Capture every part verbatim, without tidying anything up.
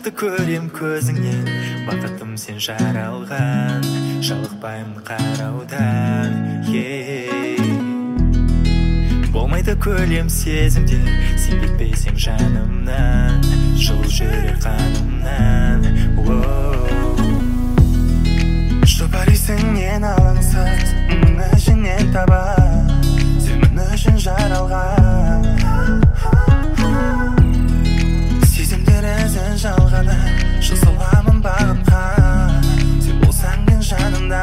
болмайды көрем көзіңнен, бақытым сен жаралған, жалықпаймын қараудан. Болмайды көлем сезімде, сен кетпесең жанымнан, жыл жүрер қанымнан. Жұпарисың мен алаңсыз, мұның ішінен таба, сен мен үшін жаралған. Сезімдер ізін жалғада, жыл саламын бағымға, сен болсаң мен жанымда.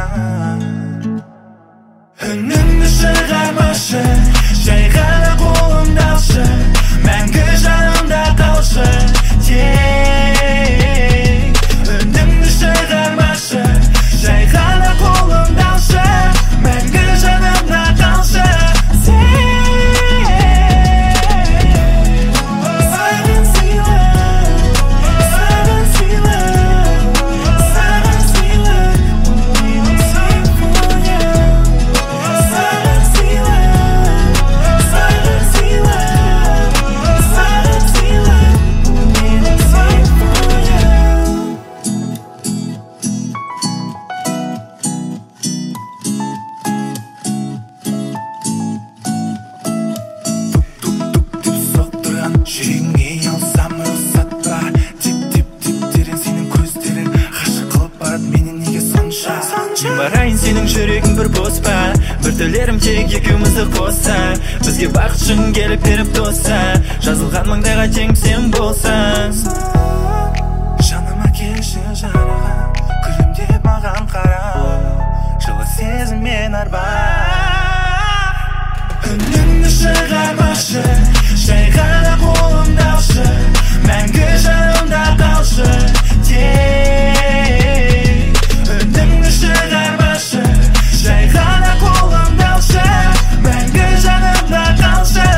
Үніңді шығармашы, жай ғана қолымды алшы, мәңгі жанымда қалшы. Үніңді шығармашы, жай ғана қолымды алшы, мәңгі жанымда қалшы. Жүрегіңе алсам рұқсат па, тип-тип-тип терең сенің көздерің, ғашық қылып барады мені неге сонша. Мен барайын сенің жүрегің бір бос па, бір тілерім тек екеумізді қосса, бізге бақыт шын келіп беріп тоса, жазылған маңдайға тең сен болсаң. Жаныма келші жараған, күлімдеп маған қара, жылы сезіммен арба. Үніңді шығармашы, жай ғана қолымды алшы, мәңгі жанымда қалшы. Үніңді шығармашы, жай ғана қолымды алшы, мәңгі жанымда қалшы.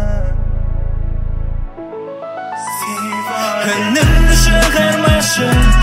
Үніңді шығармашы,